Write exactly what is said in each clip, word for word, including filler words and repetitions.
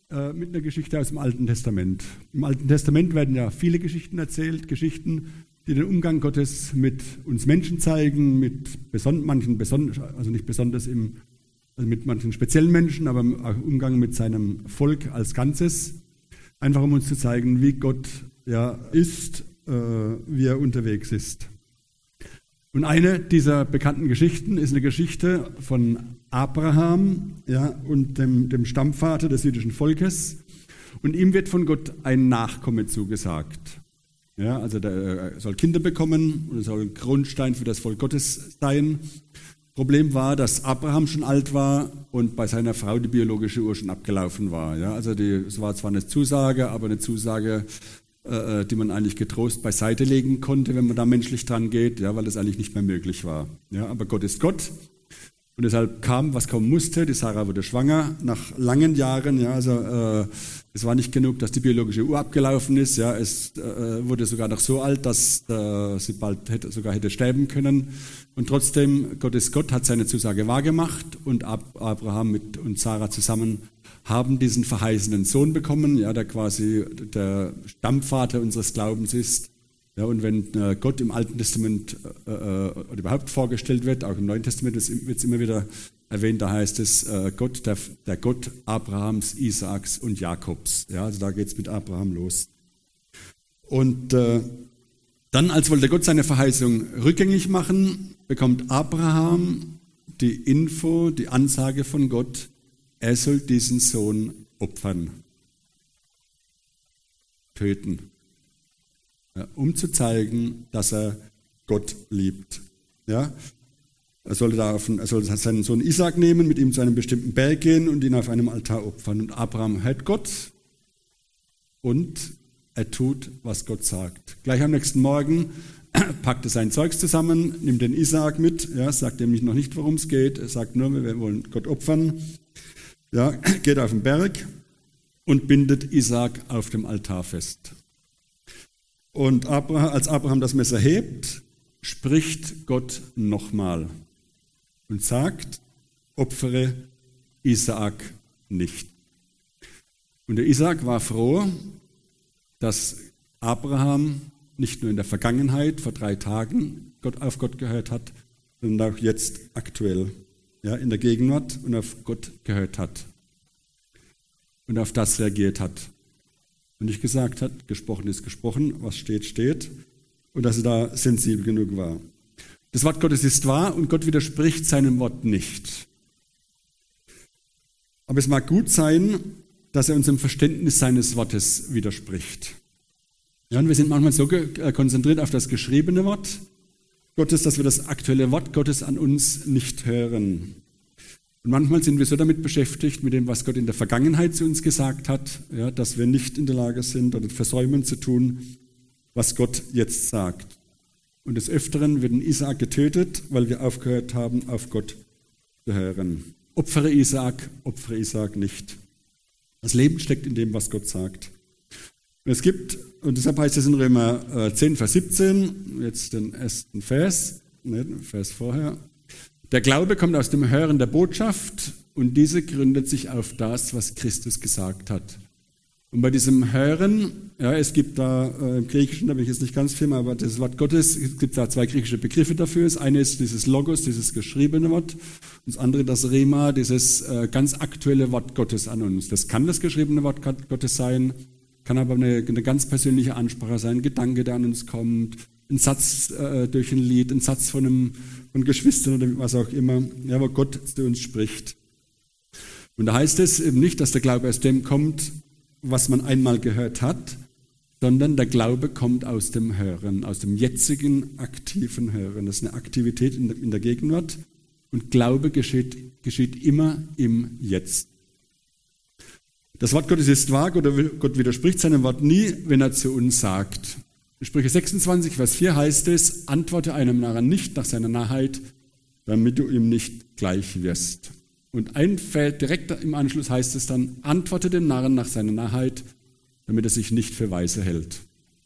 äh, mit einer Geschichte aus dem Alten Testament. Im Alten Testament werden ja viele Geschichten erzählt, Geschichten, die den Umgang Gottes mit uns Menschen zeigen, mit beson- manchen besonders, also nicht besonders im, also mit manchen speziellen Menschen, aber auch Umgang mit seinem Volk als Ganzes, einfach um uns zu zeigen, wie Gott ja ist, äh, wie er unterwegs ist. Und eine dieser bekannten Geschichten ist eine Geschichte von Abraham, ja, und dem, dem Stammvater des jüdischen Volkes. Und ihm wird von Gott ein Nachkomme zugesagt. Ja, also der soll Kinder bekommen und er soll ein Grundstein für das Volk Gottes sein. Problem war, dass Abraham schon alt war und bei seiner Frau die biologische Uhr schon abgelaufen war. Ja, also die, es war zwar eine Zusage, aber eine Zusage, äh, die man eigentlich getrost beiseite legen konnte, wenn man da menschlich dran geht, ja, weil das eigentlich nicht mehr möglich war. Ja, aber Gott ist Gott. Und deshalb kam, was kommen musste. Die Sarah wurde schwanger nach langen Jahren. Ja, also äh, es war nicht genug, dass die biologische Uhr abgelaufen ist. Ja, es äh, wurde sogar noch so alt, dass äh, sie bald hätte, sogar hätte sterben können. Und trotzdem, Gott ist Gott, hat seine Zusage wahrgemacht und Ab- Abraham mit und Sarah zusammen haben diesen verheißenen Sohn bekommen, ja, der quasi der Stammvater unseres Glaubens ist. Ja, und wenn äh, Gott im Alten Testament äh, oder überhaupt vorgestellt wird, auch im Neuen Testament wird es immer wieder erwähnt, da heißt es äh, Gott, der, der Gott Abrahams, Isaaks und Jakobs. Ja, also da geht es mit Abraham los. Und äh, dann, als wollte Gott seine Verheißung rückgängig machen, bekommt Abraham die Info, die Ansage von Gott, er soll diesen Sohn opfern, töten. Ja, um zu zeigen, dass er Gott liebt. Ja, er sollte da auf, er sollte seinen Sohn Isaak nehmen, mit ihm zu einem bestimmten Berg gehen und ihn auf einem Altar opfern. Und Abraham hört Gott und er tut, was Gott sagt. Gleich am nächsten Morgen packt er sein Zeugs zusammen, nimmt den Isaak mit, ja, sagt ihm noch nicht, worum es geht, er sagt nur, wir wollen Gott opfern. Ja, geht auf den Berg und bindet Isaak auf dem Altar fest. Und Abraham, als Abraham das Messer hebt, spricht Gott nochmal und sagt, opfere Isaak nicht. Und der Isaak war froh, dass Abraham nicht nur in der Vergangenheit vor drei Tagen Gott auf Gott gehört hat, sondern auch jetzt aktuell, ja, in der Gegenwart und auf Gott gehört hat und auf das reagiert hat. Und nicht gesagt hat, gesprochen ist gesprochen, was steht, steht, und dass er da sensibel genug war. Das Wort Gottes ist wahr und Gott widerspricht seinem Wort nicht. Aber es mag gut sein, dass er unserem Verständnis seines Wortes widerspricht. Ja, und wir sind manchmal so konzentriert auf das geschriebene Wort Gottes, dass wir das aktuelle Wort Gottes an uns nicht hören. Und manchmal sind wir so damit beschäftigt, mit dem, was Gott in der Vergangenheit zu uns gesagt hat, ja, dass wir nicht in der Lage sind oder versäumen zu tun, was Gott jetzt sagt. Und des Öfteren wird ein Isaak getötet, weil wir aufgehört haben, auf Gott zu hören. Opfere Isaak, opfere Isaak nicht. Das Leben steckt in dem, was Gott sagt. Und es gibt, und deshalb heißt es in Römer zehn, Vers siebzehn, jetzt den ersten Vers, ne, den Vers vorher, der Glaube kommt aus dem Hören der Botschaft und diese gründet sich auf das, was Christus gesagt hat. Und bei diesem Hören, ja, es gibt da äh, im Griechischen, da bin ich jetzt nicht ganz firm, aber das Wort Gottes, es gibt da zwei griechische Begriffe dafür. Das eine ist dieses Logos, dieses geschriebene Wort, und das andere das Rema, dieses äh, ganz aktuelle Wort Gottes an uns. Das kann das geschriebene Wort Gottes sein, kann aber eine, eine ganz persönliche Ansprache sein, ein Gedanke, der an uns kommt, ein Satz äh, durch ein Lied, ein Satz von, einem, von Geschwistern oder was auch immer, ja, wo Gott zu uns spricht. Und da heißt es eben nicht, dass der Glaube aus dem kommt, was man einmal gehört hat, sondern der Glaube kommt aus dem Hören, aus dem jetzigen aktiven Hören. Das ist eine Aktivität in der, in der Gegenwart und Glaube geschieht, geschieht immer im Jetzt. Das Wort Gottes ist wahr, Gott widerspricht seinem Wort nie, wenn er zu uns sagt. In Sprüche sechsundzwanzig, Vers vier heißt es, antworte einem Narren nicht nach seiner Narrheit, damit du ihm nicht gleich wirst. Und ein Vers direkt im Anschluss heißt es dann, antworte dem Narren nach seiner Narrheit, damit er sich nicht für weise hält.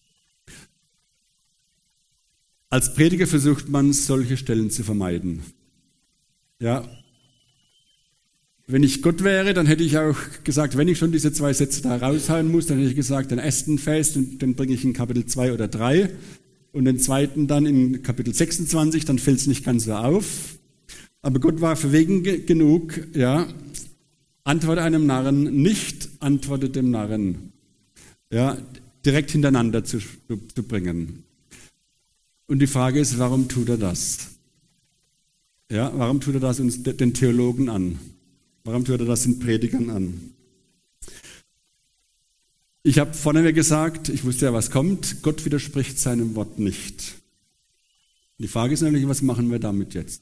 Als Prediger versucht man, solche Stellen zu vermeiden. Ja, Wenn ich Gott wäre, dann hätte ich auch gesagt, wenn ich schon diese zwei Sätze da raushauen muss, dann hätte ich gesagt, den ersten Vers, den, den bringe ich in Kapitel zwei oder drei und den zweiten dann in Kapitel sechsundzwanzig, dann fällt es nicht ganz so auf. Aber Gott war verwegen ge- genug, ja, antworte einem Narren nicht, antworte dem Narren, ja, direkt hintereinander zu, zu, zu bringen. Und die Frage ist, warum tut er das? Ja, warum tut er das uns den Theologen an? Warum tut er das den Predigern an? Ich habe vorne gesagt, ich wusste ja, was kommt, Gott widerspricht seinem Wort nicht. Die Frage ist natürlich, was machen wir damit jetzt?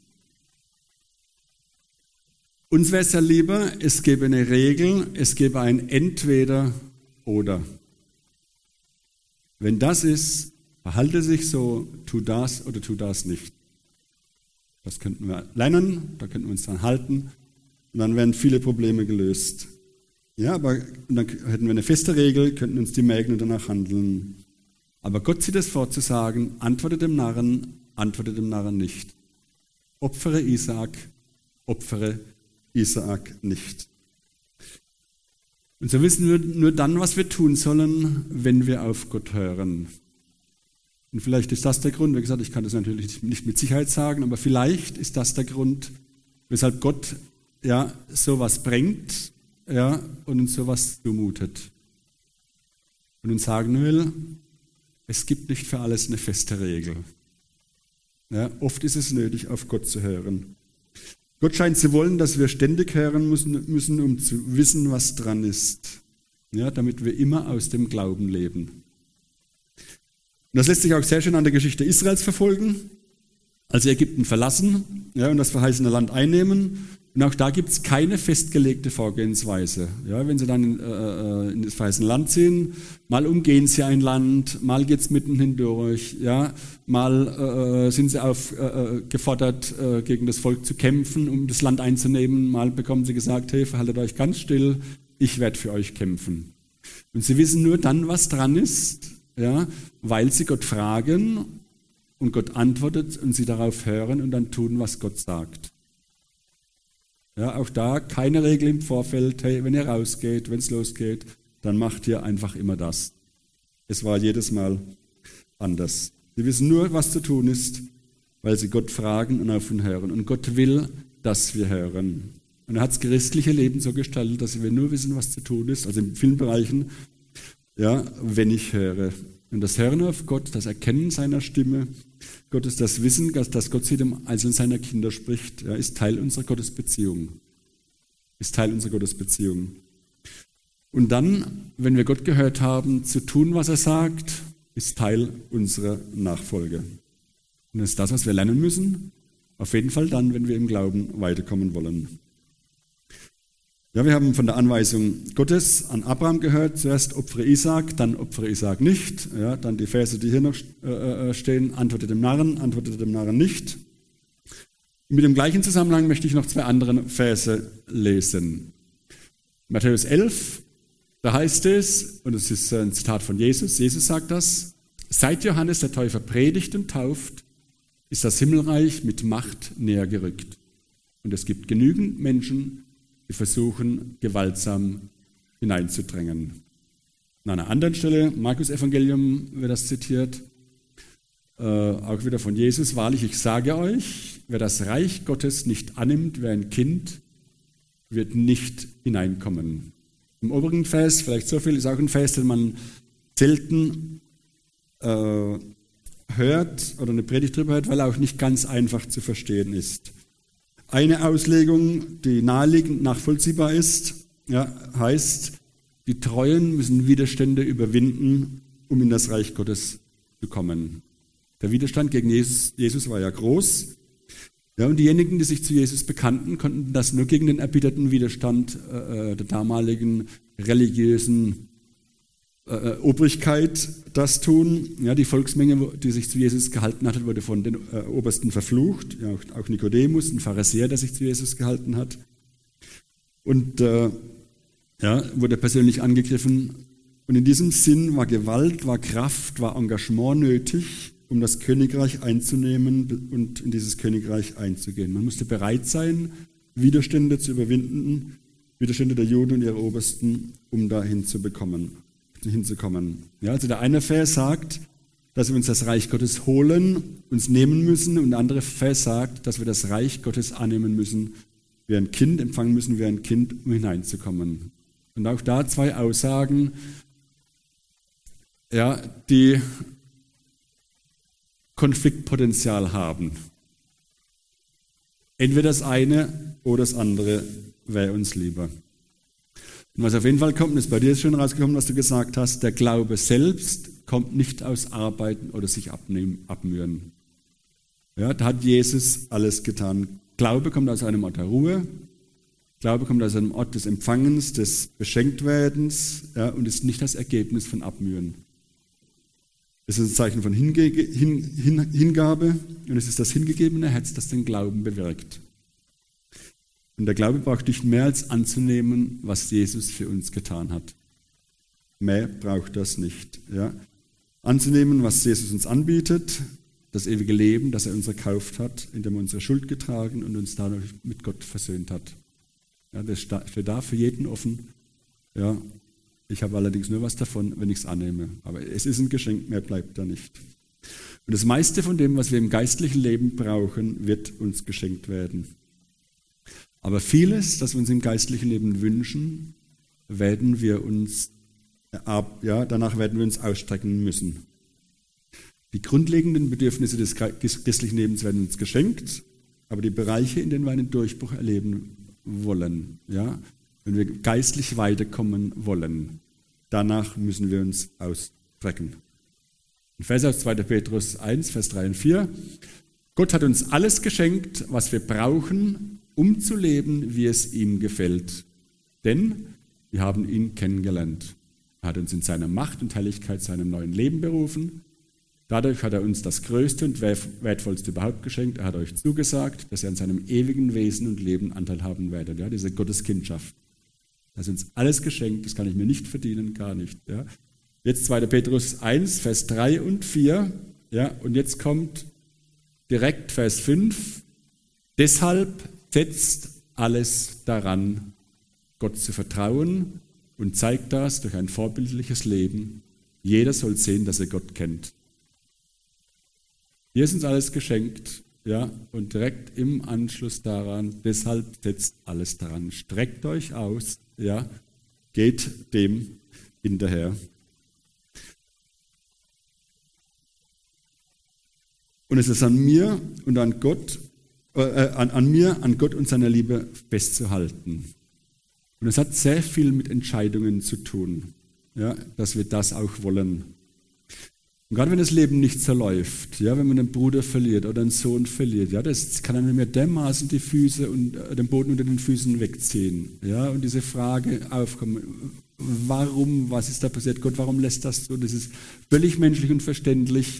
Uns wäre es ja lieber, es gäbe eine Regel, es gäbe ein Entweder oder. Wenn das ist, verhalte sich so, tu das oder tu das nicht. Das könnten wir lernen, da könnten wir uns dran halten und dann wären viele Probleme gelöst. Ja, aber dann hätten wir eine feste Regel, könnten uns die merken und danach handeln. Aber Gott zieht es vor zu sagen, antworte dem Narren, antworte dem Narren nicht. Opfere Isaak, opfere Isaak nicht. Und so wissen wir nur dann, was wir tun sollen, wenn wir auf Gott hören. Und vielleicht ist das der Grund, wie gesagt, ich kann das natürlich nicht mit Sicherheit sagen, aber vielleicht ist das der Grund, weshalb Gott ja sowas bringt, ja, und uns sowas zumutet. Und uns sagen will, es gibt nicht für alles eine feste Regel. Ja, oft ist es nötig, auf Gott zu hören. Gott scheint zu wollen, dass wir ständig hören müssen, müssen um zu wissen, was dran ist. Ja, damit wir immer aus dem Glauben leben. Und das lässt sich auch sehr schön an der Geschichte Israels verfolgen. Als sie Ägypten verlassen, ja, und das verheißene Land einnehmen. Und auch da gibt es keine festgelegte Vorgehensweise. Ja, wenn sie dann in, äh, in das verheißene Land ziehen, mal umgehen sie ein Land, mal geht es mitten hindurch, ja, mal äh, sind sie aufgefordert, äh, äh, gegen das Volk zu kämpfen, um das Land einzunehmen. Mal bekommen sie gesagt, hey, verhaltet euch ganz still, ich werde für euch kämpfen. Und sie wissen nur dann, was dran ist, ja, weil sie Gott fragen und Gott antwortet und sie darauf hören und dann tun, was Gott sagt. Ja, auch da keine Regel im Vorfeld, hey, wenn ihr rausgeht, wenn es losgeht, dann macht ihr einfach immer das. Es war jedes Mal anders. Sie wissen nur, was zu tun ist, weil sie Gott fragen und auf ihn hören. Und Gott will, dass wir hören. Und er hat das christliche Leben so gestaltet, dass wir nur wissen, was zu tun ist, also in vielen Bereichen, ja, wenn ich höre. Und das Hören auf Gott, das Erkennen seiner Stimme, Gott ist das Wissen, dass Gott zu dem Einzelnen seiner Kinder spricht, ja, ist Teil unserer Gottesbeziehung. Ist Teil unserer Gottesbeziehung. Und dann, wenn wir Gott gehört haben, zu tun, was er sagt, ist Teil unserer Nachfolge. Und das ist das, was wir lernen müssen, auf jeden Fall dann, wenn wir im Glauben weiterkommen wollen. Ja, wir haben von der Anweisung Gottes an Abraham gehört, zuerst opfere Isaak, dann opfere Isaak nicht. Ja, dann die Verse, die hier noch äh, stehen, antworte dem Narren, antworte dem Narren nicht. Mit dem gleichen Zusammenhang möchte ich noch zwei andere Verse lesen. Matthäus elf, da heißt es, und es ist ein Zitat von Jesus, Jesus sagt das, seit Johannes der Täufer predigt und tauft, ist das Himmelreich mit Macht näher gerückt. Und es gibt genügend Menschen, die versuchen, gewaltsam hineinzudrängen. An einer anderen Stelle, Markus Evangelium wird das zitiert, äh, auch wieder von Jesus, wahrlich, ich sage euch, wer das Reich Gottes nicht annimmt wie ein Kind, wird nicht hineinkommen. Im oberen Vers, vielleicht so viel, ist auch ein Vers, den man selten äh, hört oder eine Predigt drüber hört, weil er auch nicht ganz einfach zu verstehen ist. Eine Auslegung, die naheliegend nachvollziehbar ist, ja, heißt, die Treuen müssen Widerstände überwinden, um in das Reich Gottes zu kommen. Der Widerstand gegen Jesus, Jesus war ja groß. Ja, und diejenigen, die sich zu Jesus bekannten, konnten das nur gegen den erbitterten Widerstand äh, der damaligen religiösen äh, Obrigkeit das tun. Ja, die Volksmenge, die sich zu Jesus gehalten hat, wurde von den äh, Obersten verflucht. Ja, auch, auch Nikodemus, ein Pharisäer, der sich zu Jesus gehalten hat. Und äh, ja, wurde persönlich angegriffen. Und in diesem Sinn war Gewalt, war Kraft, war Engagement nötig, um das Königreich einzunehmen und in dieses Königreich einzugehen. Man musste bereit sein, Widerstände zu überwinden, Widerstände der Juden und ihrer Obersten, um da hinzubekommen, hinzukommen. Ja, also der eine Vers sagt, dass wir uns das Reich Gottes holen, uns nehmen müssen, und der andere Vers sagt, dass wir das Reich Gottes annehmen müssen, wie ein Kind empfangen müssen, wie ein Kind, um hineinzukommen. Und auch da zwei Aussagen, ja, die Konfliktpotenzial haben. Entweder das eine oder das andere wäre uns lieber. Und was auf jeden Fall kommt, ist bei dir schon rausgekommen, was du gesagt hast, der Glaube selbst kommt nicht aus Arbeiten oder sich abnehmen, abmühen. Ja, da hat Jesus alles getan. Glaube kommt aus einem Ort der Ruhe, Glaube kommt aus einem Ort des Empfangens, des Beschenktwerdens, ja, und ist nicht das Ergebnis von Abmühen. Es ist ein Zeichen von Hinge- Hin- Hin- Hingabe, und es ist das hingegebene Herz, das den Glauben bewirkt. Und der Glaube braucht nicht mehr als anzunehmen, was Jesus für uns getan hat. Mehr braucht das nicht. Ja. Anzunehmen, was Jesus uns anbietet, das ewige Leben, das er uns erkauft hat, indem er unsere Schuld getragen und uns dadurch mit Gott versöhnt hat. Ja, das steht da für jeden offen. Ja, ich habe allerdings nur was davon, wenn ich es annehme. Aber es ist ein Geschenk, mehr bleibt da nicht. Und das meiste von dem, was wir im geistlichen Leben brauchen, wird uns geschenkt werden. Aber vieles, das wir uns im geistlichen Leben wünschen, werden wir uns, ja, danach werden wir uns ausstrecken müssen. Die grundlegenden Bedürfnisse des christlichen Lebens werden uns geschenkt, aber die Bereiche, in denen wir einen Durchbruch erleben wollen, ja, wenn wir geistlich weiterkommen wollen, danach müssen wir uns ausstrecken. Ein Vers aus zweiter Petrus eins, Vers drei und vier. Gott hat uns alles geschenkt, was wir brauchen, um zu leben, wie es ihm gefällt. Denn wir haben ihn kennengelernt. Er hat uns in seiner Macht und Herrlichkeit zu einem neuen Leben berufen. Dadurch hat er uns das Größte und Wertvollste überhaupt geschenkt. Er hat euch zugesagt, dass ihr an seinem ewigen Wesen und Leben Anteil haben werdet. Ja, diese Gotteskindschaft. Er hat uns alles geschenkt, das kann ich mir nicht verdienen, gar nicht. Ja. Jetzt zweiter Petrus eins, Vers drei und vier. Ja, und jetzt kommt direkt Vers fünf. Deshalb setzt alles daran, Gott zu vertrauen, und zeigt das durch ein vorbildliches Leben. Jeder soll sehen, dass er Gott kennt. Hier ist uns alles geschenkt, ja, und direkt im Anschluss daran, deshalb setzt alles daran. Streckt euch aus, ja, geht dem hinterher. Und es ist an mir und an Gott, äh, an, an mir, an Gott und seiner Liebe festzuhalten. Und es hat sehr viel mit Entscheidungen zu tun, ja, dass wir das auch wollen. Und gerade wenn das Leben nicht so läuft, ja, wenn man einen Bruder verliert oder einen Sohn verliert, ja, das kann einem mir dermaßen die Füße und äh, den Boden unter den Füßen wegziehen. Ja, und diese Frage aufkommen, warum, was ist da passiert? Gott, warum lässt das so? Das ist völlig menschlich und verständlich.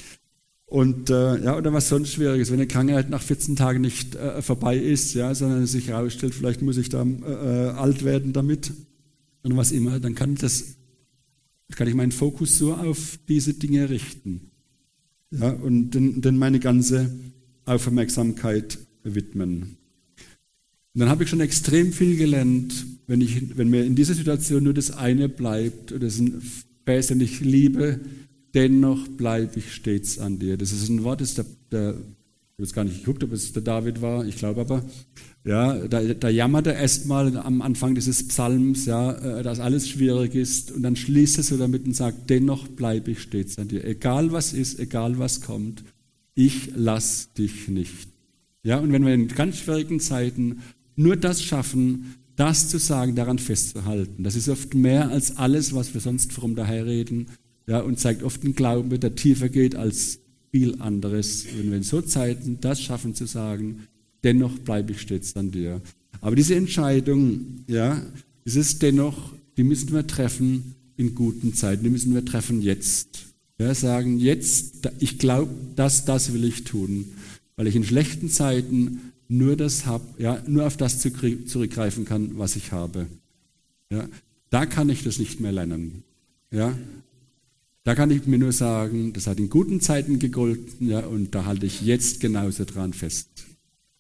Und äh, ja, oder was sonst Schwieriges, wenn eine Krankheit nach vierzehn Tagen nicht äh, vorbei ist, ja, sondern es sich herausstellt, vielleicht muss ich da äh, alt werden damit oder was immer, dann kann das kann ich meinen Fokus so auf diese Dinge richten, ja, und dann, dann meine ganze Aufmerksamkeit widmen. Und dann habe ich schon extrem viel gelernt, wenn, ich, wenn mir in dieser Situation nur das eine bleibt, oder das ist ein Vers, den ich liebe, dennoch bleibe ich stets an dir. Das ist ein Wort, das der, der ich habe jetzt gar nicht geguckt, ob es der David war, ich glaube aber, ja, da, da jammert er erstmal am Anfang dieses Psalms, ja, dass alles schwierig ist, und dann schließt er so damit und sagt, dennoch bleibe ich stets an dir. Egal was ist, egal was kommt, ich lass dich nicht. Ja, und wenn wir in ganz schwierigen Zeiten nur das schaffen, das zu sagen, daran festzuhalten, das ist oft mehr als alles, was wir sonst fromm daherreden, ja, und zeigt oft einen Glauben, der tiefer geht als viel anderes. Wenn wir in so Zeiten das schaffen zu sagen, dennoch bleibe ich stets an dir. Aber diese Entscheidung, ja, dieses dennoch, die müssen wir treffen in guten Zeiten, die müssen wir treffen jetzt. Ja, sagen, jetzt, ich glaube, das, das will ich tun, weil ich in schlechten Zeiten nur das habe, ja, nur auf das zurückgreifen kann, was ich habe. Ja, da kann ich das nicht mehr lernen. Ja, da kann ich mir nur sagen, das hat in guten Zeiten gegolten, ja, und da halte ich jetzt genauso dran fest.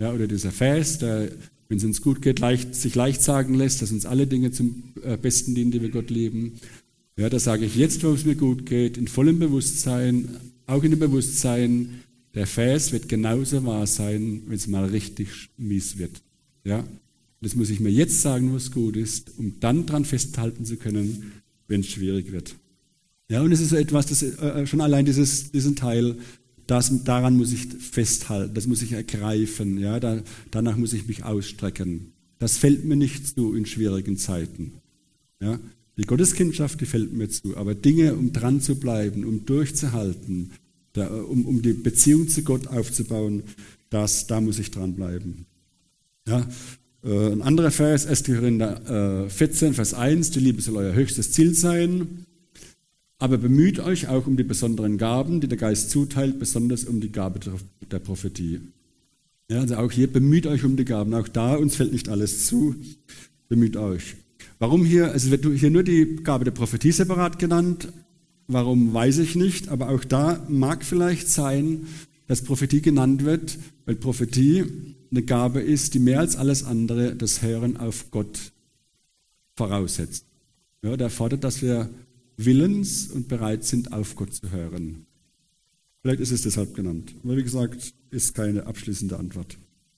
Ja, oder dieser Vers, der, wenn es uns gut geht, leicht, sich leicht sagen lässt, dass uns alle Dinge zum Besten dienen, die wir Gott lieben. Ja, da sage ich jetzt, wo es mir gut geht, in vollem Bewusstsein, auch in dem Bewusstsein, der Vers wird genauso wahr sein, wenn es mal richtig mies wird. Ja, das muss ich mir jetzt sagen, wo es gut ist, um dann dran festhalten zu können, wenn es schwierig wird. Ja, und es ist so etwas, das äh, schon allein dieses, diesen Teil, das, daran muss ich festhalten, das muss ich ergreifen, ja, da, danach muss ich mich ausstrecken. Das fällt mir nicht zu in schwierigen Zeiten. Ja, die Gotteskindschaft, die fällt mir zu, aber Dinge, um dran zu bleiben, um durchzuhalten, da, um, um die Beziehung zu Gott aufzubauen, das, da muss ich dranbleiben. Ja, äh, ein anderer Vers, erster Korinther äh, vierzehn, Vers eins, die Liebe soll euer höchstes Ziel sein. Aber bemüht euch auch um die besonderen Gaben, die der Geist zuteilt, besonders um die Gabe der Prophetie. Ja, also auch hier, bemüht euch um die Gaben. Auch da, uns fällt nicht alles zu, bemüht euch. Warum hier, also wird hier nur die Gabe der Prophetie separat genannt, warum weiß ich nicht, aber auch da mag vielleicht sein, dass Prophetie genannt wird, weil Prophetie eine Gabe ist, die mehr als alles andere das Hören auf Gott voraussetzt. Ja, der fordert, dass wir willens und bereit sind, auf Gott zu hören. Vielleicht ist es deshalb genannt. Aber wie gesagt, ist keine abschließende Antwort.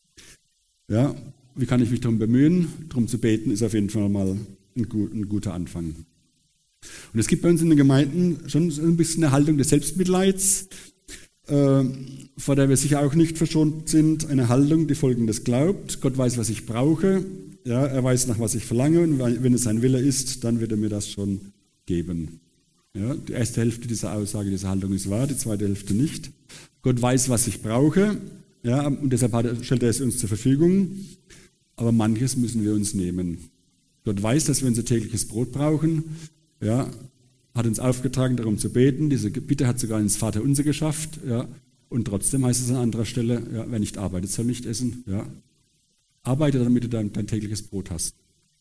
Ja, wie kann ich mich darum bemühen? Darum zu beten ist auf jeden Fall mal ein, gut, ein guter Anfang. Und es gibt bei uns in den Gemeinden schon ein bisschen eine Haltung des Selbstmitleids, äh, vor der wir sicher auch nicht verschont sind. Eine Haltung, die Folgendes glaubt: Gott weiß, was ich brauche. Ja, er weiß, nach was ich verlange. Und wenn es sein Wille ist, dann wird er mir das schon geben. Ja, die erste Hälfte dieser Aussage, dieser Haltung ist wahr, die zweite Hälfte nicht. Gott weiß, was ich brauche, ja, und deshalb hat er, stellt er es uns zur Verfügung, aber manches müssen wir uns nehmen. Gott weiß, dass wir unser tägliches Brot brauchen, ja, hat uns aufgetragen, darum zu beten. Diese Bitte hat sogar ins Vaterunser geschafft, ja, und trotzdem heißt es an anderer Stelle, ja, wer nicht arbeitet, soll nicht essen. Ja. Arbeite, damit du dein, dein tägliches Brot hast.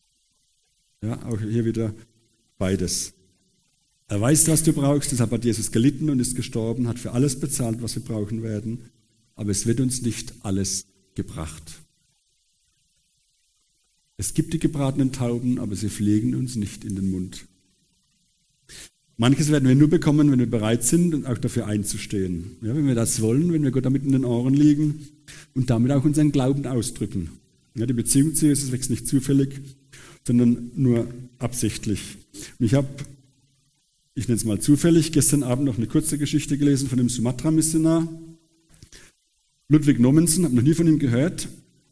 Ja, auch hier wieder beides. Er weiß, was du brauchst, deshalb hat Jesus gelitten und ist gestorben, hat für alles bezahlt, was wir brauchen werden, aber es wird uns nicht alles gebracht. Es gibt die gebratenen Tauben, aber sie fliegen uns nicht in den Mund. Manches werden wir nur bekommen, wenn wir bereit sind und auch dafür einzustehen. Ja, wenn wir das wollen, wenn wir Gott damit in den Ohren liegen und damit auch unseren Glauben ausdrücken. Ja, die Beziehung zu Jesus wächst nicht zufällig, sondern nur absichtlich. Und ich habe Ich nenne es mal zufällig, gestern Abend noch eine kurze Geschichte gelesen von dem Sumatra-Missionar. Ludwig Nommensen, habe noch nie von ihm gehört.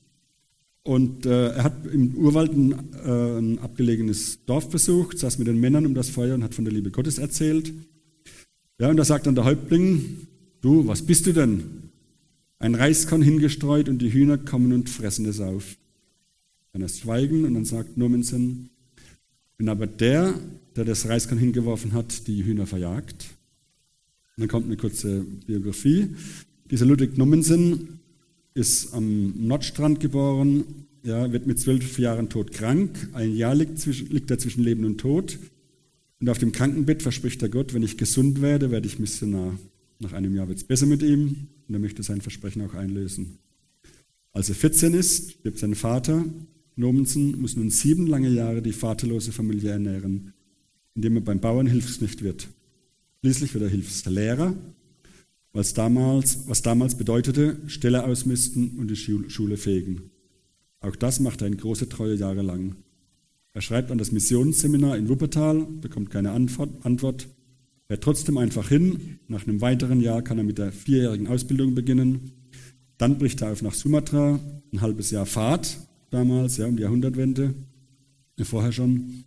Und äh, er hat im Urwald ein, äh, ein abgelegenes Dorf besucht, saß mit den Männern um das Feuer und hat von der Liebe Gottes erzählt. Ja, und da sagt dann der Häuptling: Du, was bist du denn? Ein Reiskorn hingestreut und die Hühner kommen und fressen es auf. Dann erst schweigen und dann sagt Nommensen: Wenn aber der, der das Reiskorn hingeworfen hat, die Hühner verjagt. Und dann kommt eine kurze Biografie. Dieser Ludwig Nommensen ist am Nordstrand geboren, ja, wird mit zwölf Jahren todkrank. Ein Jahr liegt, zwischen, liegt er zwischen Leben und Tod. Und auf dem Krankenbett verspricht er Gott: Wenn ich gesund werde, werde ich Missionar. Nach einem Jahr wird es besser mit ihm und er möchte sein Versprechen auch einlösen. Als er vierzehn ist, stirbt sein Vater. Nommensen muss nun sieben lange Jahre die vaterlose Familie ernähren, indem er beim Bauern Hilfsknecht wird. Schließlich wird er Hilfslehrer, was damals, was damals bedeutete, Ställe ausmisten und die Schule fegen. Auch das macht er in großer Treue jahrelang. Er schreibt an das Missionsseminar in Wuppertal, bekommt keine Antwort, fährt trotzdem einfach hin. Nach einem weiteren Jahr kann er mit der vierjährigen Ausbildung beginnen. Dann bricht er auf nach Sumatra, ein halbes Jahr Fahrt damals, ja, um die Jahrhundertwende, vorher schon.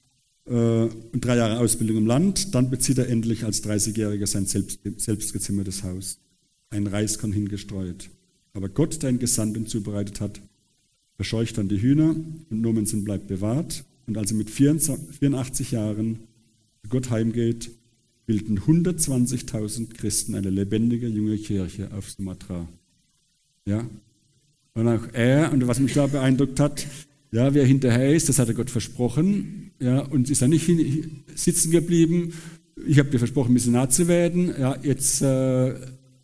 Und drei Jahre Ausbildung im Land, dann bezieht er endlich als dreißigjähriger sein selbst, selbstgezimmertes Haus. Ein Reiskorn hingestreut. Aber Gott, der ihn gesandt und zubereitet hat, verscheucht dann die Hühner und Nommensen bleibt bewahrt. Und als er mit vierundachtzig Jahren zu Gott heimgeht, bilden hundertzwanzigtausend Christen eine lebendige junge Kirche auf Sumatra. Ja? Und auch er, und was mich da beeindruckt hat, ja, wer hinterher ist, das hat er Gott versprochen, ja, und ist da nicht hin, sitzen geblieben. Ich habe dir versprochen, Missionar zu werden. Ja, jetzt äh,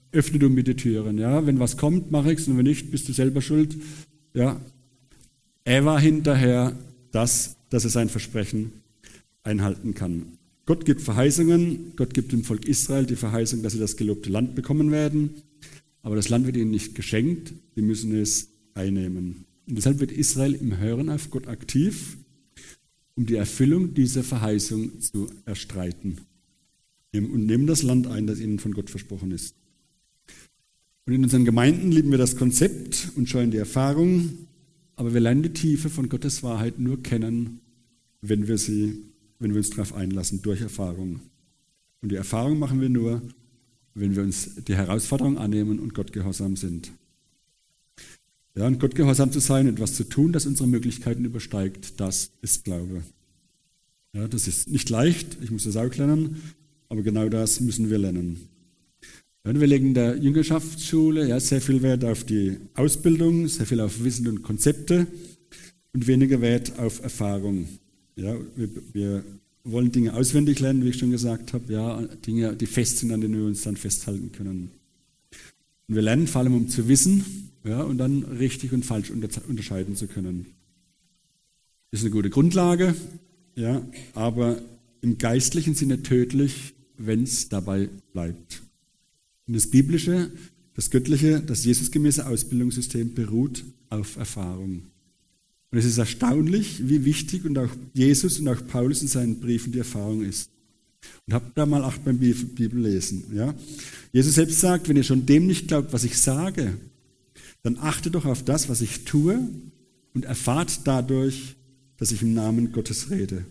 öffne du mir die Türen. Ja, wenn was kommt, mache ich es und wenn nicht, bist du selber schuld. Ja, er war hinterher, dass, dass er sein Versprechen einhalten kann. Gott gibt Verheißungen, Gott gibt dem Volk Israel die Verheißung, dass sie das gelobte Land bekommen werden, aber das Land wird ihnen nicht geschenkt, sie müssen es einnehmen. Und deshalb wird Israel im Hören auf Gott aktiv, um die Erfüllung dieser Verheißung zu erstreiten und nehmen das Land ein, das ihnen von Gott versprochen ist. Und in unseren Gemeinden lieben wir das Konzept und scheuen die Erfahrung, aber wir lernen die Tiefe von Gottes Wahrheit nur kennen, wenn wir sie, wenn wir uns darauf einlassen, durch Erfahrung. Und die Erfahrung machen wir nur, wenn wir uns die Herausforderung annehmen und Gott gehorsam sind. Ja, und Gott gehorsam zu sein, etwas zu tun, das unsere Möglichkeiten übersteigt, das ist Glaube. Ja, das ist nicht leicht, ich muss das auch lernen, aber genau das müssen wir lernen. Ja, wir legen in der Jüngerschaftsschule ja, sehr viel Wert auf die Ausbildung, sehr viel auf Wissen und Konzepte und weniger Wert auf Erfahrung. Ja, wir, wir wollen Dinge auswendig lernen, wie ich schon gesagt habe, ja, Dinge, die fest sind, an denen wir uns dann festhalten können. Und wir lernen vor allem, um zu wissen, ja, und dann richtig und falsch unterscheiden zu können. Das ist eine gute Grundlage, ja, aber im geistlichen Sinne tödlich, wenn es dabei bleibt. Und das biblische, das göttliche, das Jesusgemäße Ausbildungssystem beruht auf Erfahrung. Und es ist erstaunlich, wie wichtig und auch Jesus und auch Paulus in seinen Briefen die Erfahrung ist. Und habt da mal Acht beim Bibellesen. Ja? Jesus selbst sagt, wenn ihr schon dem nicht glaubt, was ich sage, dann achtet doch auf das, was ich tue und erfahrt dadurch, dass ich im Namen Gottes rede.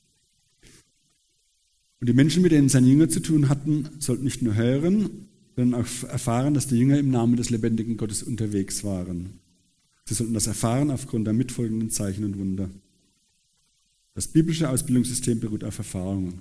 Und die Menschen, mit denen seine Jünger zu tun hatten, sollten nicht nur hören, sondern auch erfahren, dass die Jünger im Namen des lebendigen Gottes unterwegs waren. Sie sollten das erfahren aufgrund der mitfolgenden Zeichen und Wunder. Das biblische Ausbildungssystem beruht auf Erfahrungen.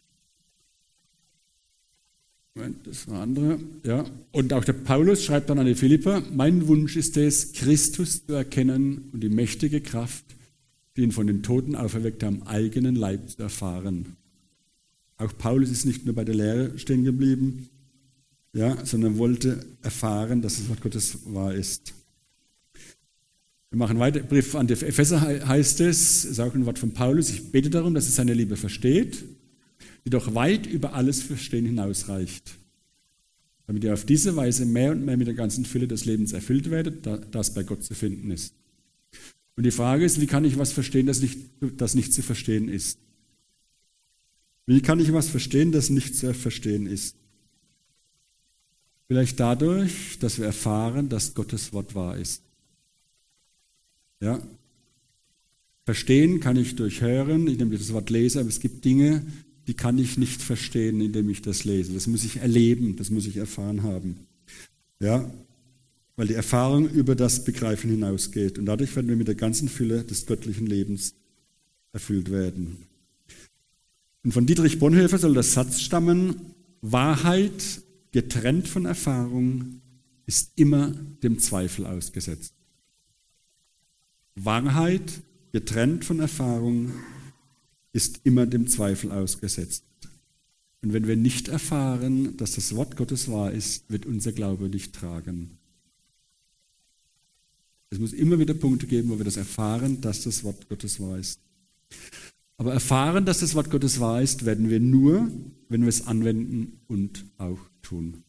Das war andere, ja. Und auch der Paulus schreibt dann an die Philipper, mein Wunsch ist es, Christus zu erkennen und die mächtige Kraft, die ihn von den Toten auferweckt hat, am eigenen Leib zu erfahren. Auch Paulus ist nicht nur bei der Lehre stehen geblieben, ja, sondern wollte erfahren, dass das Wort Gottes wahr ist. Wir machen weiter. Brief an die Epheser heißt es, ist auch ein Wort von Paulus, ich bete darum, dass er seine Liebe versteht, die doch weit über alles Verstehen hinausreicht, damit ihr auf diese Weise mehr und mehr mit der ganzen Fülle des Lebens erfüllt werdet, das bei Gott zu finden ist. Und die Frage ist, wie kann ich was verstehen, das nicht, das nicht zu verstehen ist? Wie kann ich was verstehen, das nicht zu verstehen ist? Vielleicht dadurch, dass wir erfahren, dass Gottes Wort wahr ist. Ja? Verstehen kann ich durch Hören, indem ich das Wort lese, aber es gibt Dinge, die kann ich nicht verstehen, indem ich das lese. Das muss ich erleben, das muss ich erfahren haben. Ja? Weil die Erfahrung über das Begreifen hinausgeht. Und dadurch werden wir mit der ganzen Fülle des göttlichen Lebens erfüllt werden. Und von Dietrich Bonhoeffer soll der Satz stammen, Wahrheit getrennt von Erfahrung ist immer dem Zweifel ausgesetzt. Wahrheit getrennt von Erfahrung ist immer dem Zweifel ausgesetzt. Und wenn wir nicht erfahren, dass das Wort Gottes wahr ist, wird unser Glaube nicht tragen. Es muss immer wieder Punkte geben, wo wir das erfahren, dass das Wort Gottes wahr ist. Aber erfahren, dass das Wort Gottes wahr ist, werden wir nur, wenn wir es anwenden und auch tun.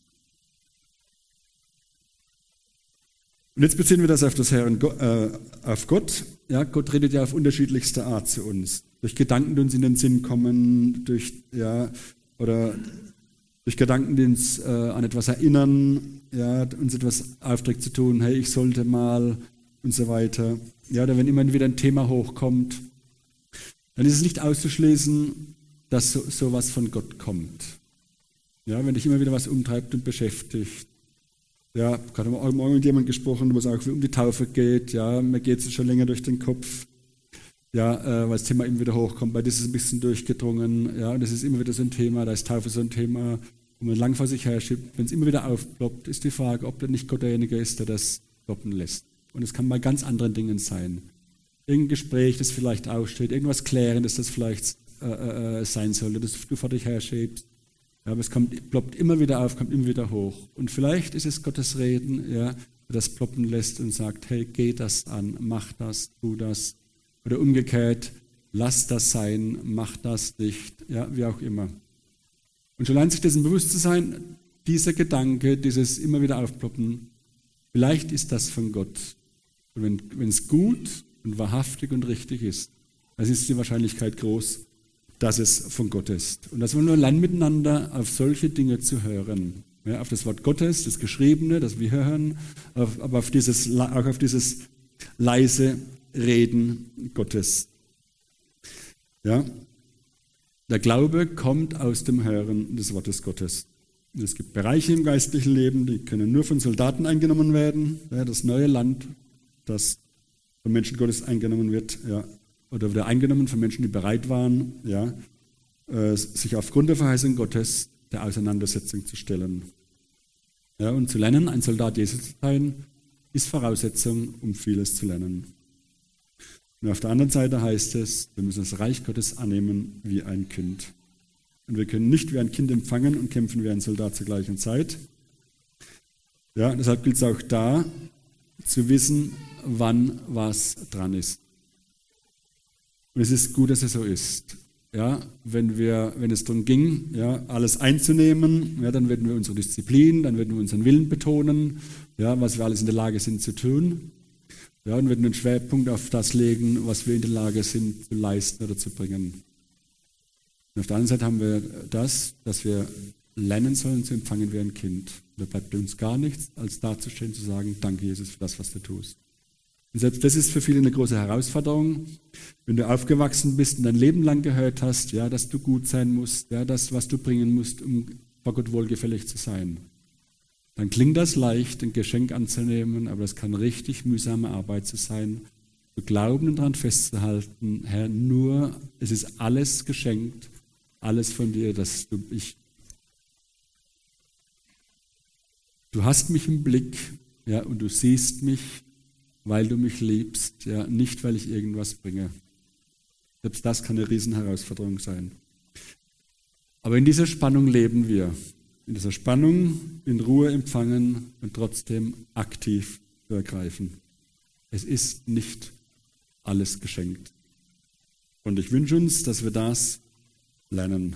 Und jetzt beziehen wir das auf das Herrn, äh, auf Gott. Ja, Gott redet ja auf unterschiedlichste Art zu uns. Durch Gedanken, die uns in den Sinn kommen, durch, ja, oder durch Gedanken, die uns äh, an etwas erinnern, ja, uns etwas aufträgt zu tun, hey, ich sollte mal und so weiter. Ja, oder wenn immer wieder ein Thema hochkommt, dann ist es nicht auszuschließen, dass so, sowas von Gott kommt. Ja, wenn dich immer wieder was umtreibt und beschäftigt. Ja, gerade heute Morgen mit jemandem gesprochen, wo es auch um die Taufe geht. Ja, mir geht es schon länger durch den Kopf. Ja, äh, weil das Thema immer wieder hochkommt. Bei dir ist es ein bisschen durchgedrungen. Ja, und das ist immer wieder so ein Thema. Da ist Taufe so ein Thema, wo man lang vor sich her schiebt. Wenn es immer wieder aufploppt, ist die Frage, ob nicht Gott derjenige ist, der das ploppen lässt. Und es kann bei ganz anderen Dingen sein. Irgendein Gespräch, das vielleicht aussteht, irgendwas Klärendes, das vielleicht äh, äh, sein sollte, das du vor dich her schiebst. Ja, aber es kommt, ploppt immer wieder auf, kommt immer wieder hoch. Und vielleicht ist es Gottes Reden, ja, der das ploppen lässt und sagt, hey, geh das an, mach das, tu das. Oder umgekehrt, lass das sein, mach das nicht, ja, wie auch immer. Und schon allein sich dessen bewusst zu sein, dieser Gedanke, dieses immer wieder aufploppen, vielleicht ist das von Gott. Und wenn, wenn es gut und wahrhaftig und richtig ist, dann ist die Wahrscheinlichkeit groß, dass es von Gott ist. Und das wollen wir lernen, miteinander auf solche Dinge zu hören. Ja, auf das Wort Gottes, das Geschriebene, das wir hören, auf, aber auf dieses, auch auf dieses leise Reden Gottes. Ja, der Glaube kommt aus dem Hören des Wortes Gottes. Und es gibt Bereiche im geistlichen Leben, die können nur von Soldaten eingenommen werden. Ja, das neue Land, das von Menschen Gottes eingenommen wird, ja, oder wieder eingenommen von Menschen, die bereit waren, ja, äh, sich aufgrund der Verheißung Gottes der Auseinandersetzung zu stellen. Ja, und zu lernen, ein Soldat Jesu zu sein, ist Voraussetzung, um vieles zu lernen. Und auf der anderen Seite heißt es, wir müssen das Reich Gottes annehmen wie ein Kind. Und wir können nicht wie ein Kind empfangen und kämpfen wie ein Soldat zur gleichen Zeit. Ja, deshalb gilt es auch da, zu wissen, wann was dran ist. Und es ist gut, dass es so ist. Ja, wenn, wir, wenn es darum ging, ja, alles einzunehmen, ja, dann werden wir unsere Disziplin, dann werden wir unseren Willen betonen, ja, was wir alles in der Lage sind zu tun. Ja, und werden den Schwerpunkt auf das legen, was wir in der Lage sind zu leisten oder zu bringen. Und auf der anderen Seite haben wir das, dass wir lernen sollen zu empfangen wie ein Kind. Da bleibt uns gar nichts, als dazustehen, zu sagen, danke Jesus für das, was du tust. Und selbst das ist für viele eine große Herausforderung, wenn du aufgewachsen bist und dein Leben lang gehört hast, ja, dass du gut sein musst, ja, das, was du bringen musst, um vor Gott wohlgefällig zu sein. Dann klingt das leicht, ein Geschenk anzunehmen, aber das kann richtig mühsame Arbeit zu sein, zu glauben und daran festzuhalten, Herr, nur, es ist alles geschenkt, alles von dir, dass du, ich, du hast mich im Blick, ja, und du siehst mich, weil du mich liebst, ja, nicht weil ich irgendwas bringe. Selbst das kann eine Riesenherausforderung sein. Aber in dieser Spannung leben wir. In dieser Spannung, in Ruhe empfangen und trotzdem aktiv zu ergreifen. Es ist nicht alles geschenkt. Und ich wünsche uns, dass wir das lernen.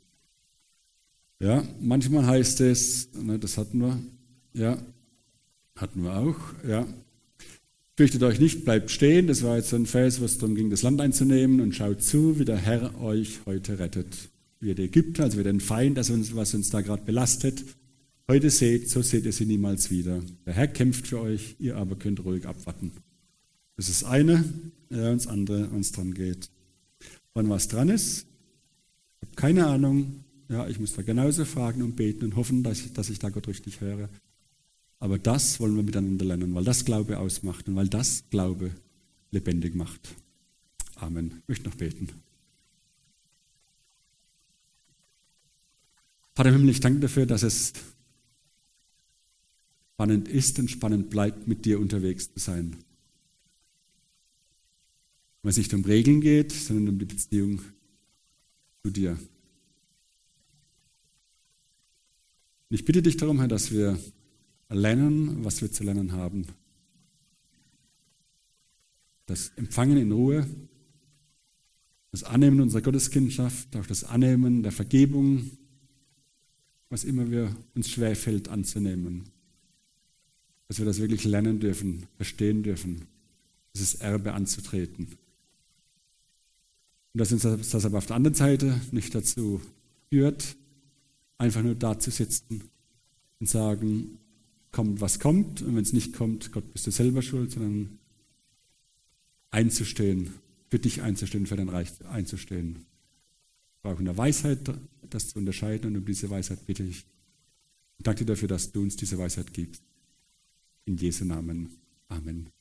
Ja, manchmal heißt es, ne, das hatten wir, ja, hatten wir auch, ja. Fürchtet euch nicht, bleibt stehen. Das war jetzt so ein Vers, was darum ging, das Land einzunehmen, und schaut zu, wie der Herr euch heute rettet. Wie ihr die Ägypter, also wie den Feind, das uns, was uns da gerade belastet, heute seht, so seht ihr sie niemals wieder. Der Herr kämpft für euch, ihr aber könnt ruhig abwarten. Das ist das eine, ja, und das andere, wenn es dran geht. Wann was dran ist, ich habe keine Ahnung. Ja, ich muss da genauso fragen und beten und hoffen, dass ich, dass ich da Gott richtig höre. Aber das wollen wir miteinander lernen, weil das Glaube ausmacht und weil das Glaube lebendig macht. Amen. Ich möchte noch beten. Vater im Himmel, ich danke dafür, dass es spannend ist und spannend bleibt, mit dir unterwegs zu sein. Weil es nicht um Regeln geht, sondern um die Beziehung zu dir. Und ich bitte dich darum, Herr, dass wir lernen, was wir zu lernen haben. Das Empfangen in Ruhe, das Annehmen unserer Gotteskindschaft, auch das Annehmen der Vergebung, was immer wir uns schwerfällt anzunehmen. Dass wir das wirklich lernen dürfen, verstehen dürfen, dieses Erbe anzutreten. Und dass uns das aber auf der anderen Seite nicht dazu führt, einfach nur da zu sitzen und sagen, kommt, was kommt, und wenn es nicht kommt, Gott, bist du selber schuld, sondern einzustehen, für dich einzustehen, für dein Reich einzustehen. Wir brauchen eine Weisheit, das zu unterscheiden, und um diese Weisheit bitte ich. Und danke dir dafür, dass du uns diese Weisheit gibst. In Jesu Namen. Amen.